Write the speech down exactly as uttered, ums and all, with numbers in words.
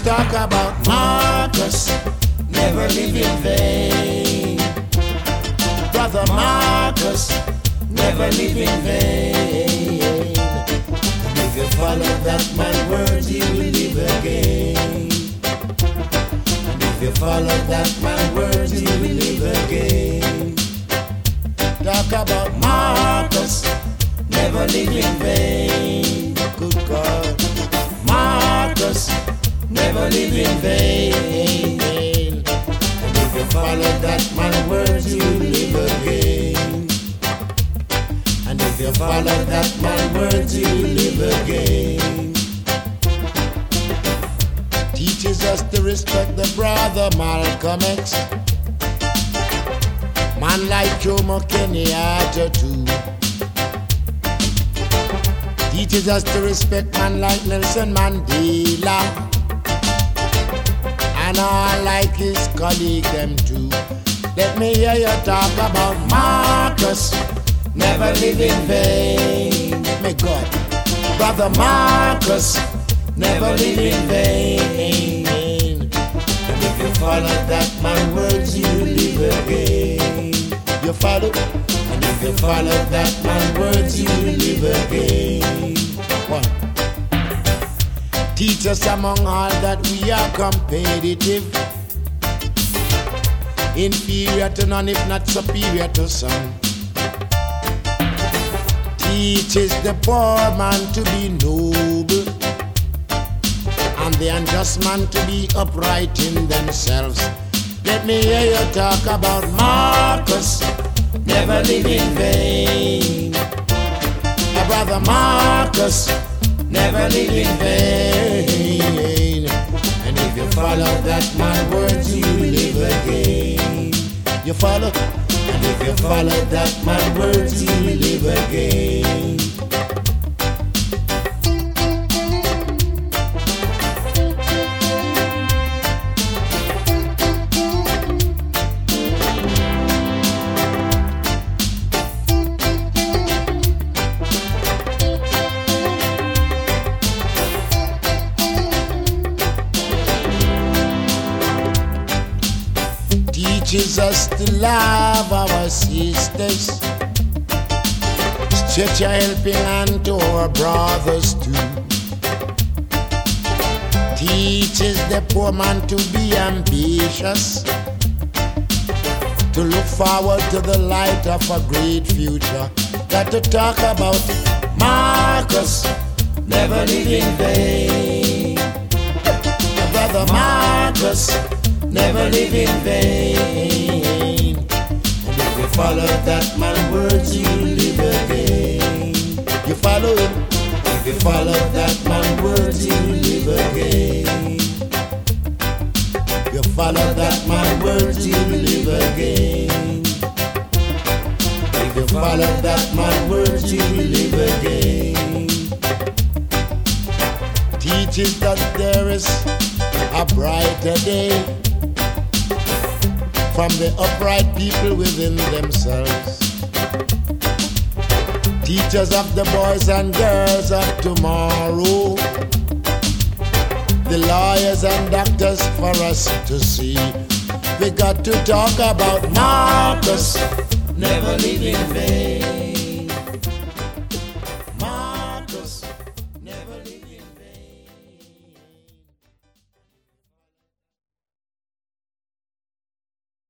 talk about Marcus, never live in vain. Brother Marcus, never live in vain. And if you follow that man words, you will live again. And if you follow that man words, you will live again. Talk about Marcus, never live in vain. Good God, Marcus, never live in vain. And if you follow that man words, you will live again. And if you follow that man words, you will live again. Teaches us to respect the brother Malcolm X. Man like Jomo Kenyatta too. Teaches us to respect man like Nelson Mandela, and all like his colleague them too. Let me hear you talk about Marcus, never live in vain. May God, brother Marcus, never live in vain. And if you follow that man words, you live again. You follow, and if you follow that man words, you live again. One. Teach us among all that we are competitive, inferior to none, if not superior to some. Teaches the poor man to be noble, and the unjust man to be upright in themselves. Let me hear you talk about Marcus, never live in vain. My brother Marcus, never live in vain. And if you follow that man words, you live again. You follow, and if you follow that man words, you live again. Teaches us to love our sisters, stretch a helping hand to our brothers too. Teaches the poor man to be ambitious, to look forward to the light of a great future. Got to talk about Marcus, never live in vain. My brother Marcus, never live in vain. And if you follow that man words, you live again. You follow him. If you follow that man words, you live again. You follow that man words, you live again. If you follow that man words, you live again. Teaches that there is a brighter day from the upright people within themselves. Teachers of the boys and girls of tomorrow, the lawyers and doctors for us to see. We got to talk about Marcus,